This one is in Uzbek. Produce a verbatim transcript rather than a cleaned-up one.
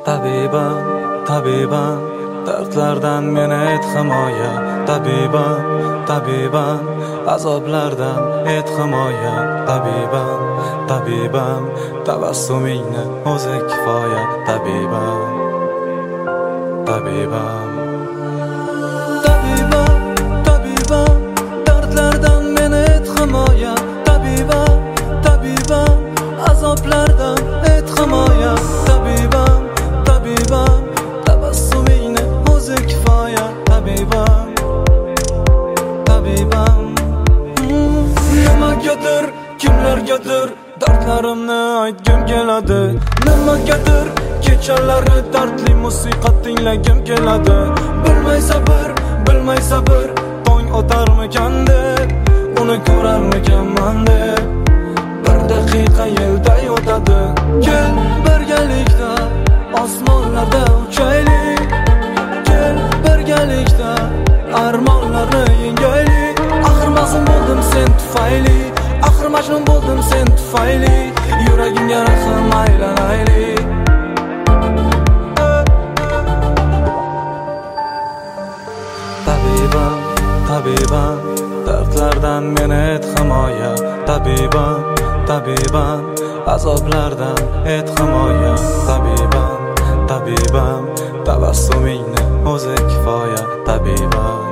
Tabibam, tabibam, dardlardan meni et himoya. Tabibam, tabibam, azoblardan et himoya. Tabibam, tabibam, tabassumingni o'zi kifoya. Tabibam, tabibam, tabibam, tabibam, dardlardan meni et himoya. Tabibam, tabibam, azoblardan et himoya. Tabibam, tabibam, tabassumingni o'zi kifoya. Tabibam, tabibam, nimagadir, kimlargadir dardlarimni aytgim keladi. Nimagadir kechalari dardli musiqa tinglagim keladi. Bilmay sabr, bilmay sabr, tong o'tarmikan deb, uni ko'rarmikanman deb. Bir daqiqa yilday o'tadi. Kel birgalikda osmonlarda uchaylik. Kel birgalikda armonlarni yengaylik. Axir mazlum bo'ldim sen tufayli, axir majnun bo'ldim sen tufayli. Yuragimga rahm aylanaylik. Tabibam, tabibam, dardlardan meni et himoya. Tabibam, tabibam, azoblardan et himoya. Tabibam, tabibam, tabassumingni o'zi kifoya. Tabibam.